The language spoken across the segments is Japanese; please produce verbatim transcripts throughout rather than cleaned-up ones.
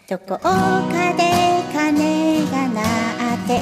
どこかで鐘が鳴って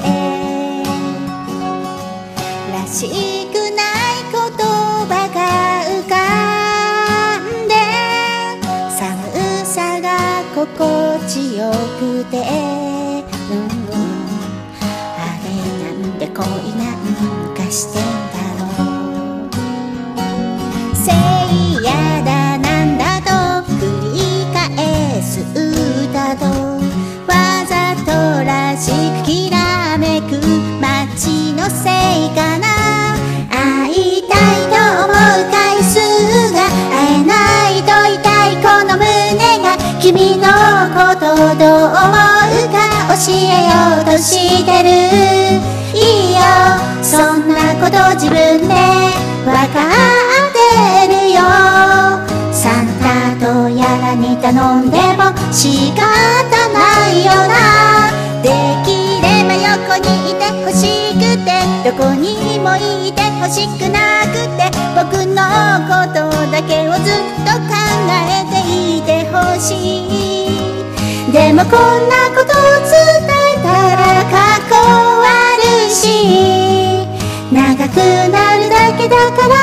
らしくない言葉が浮かんで寒さが心地よくて、うん、あれなんで恋なんかしてんだろう。せいやだなんだと繰り返す歌とわざとらしくきらめく街のせいかな。会いたいと思う回数が会えないと痛いこの胸が君のことどう思うか教えようとしてる。いいよそんなこと自分でわかってるよ。サンタとやらに頼んでも仕方ないよな。できれば横にいてほしくてどこにもいてほしくなくて僕のことだけをずっと考えていてほしい。でもこんなことを伝えたらかっこ悪いし長くなるだけだから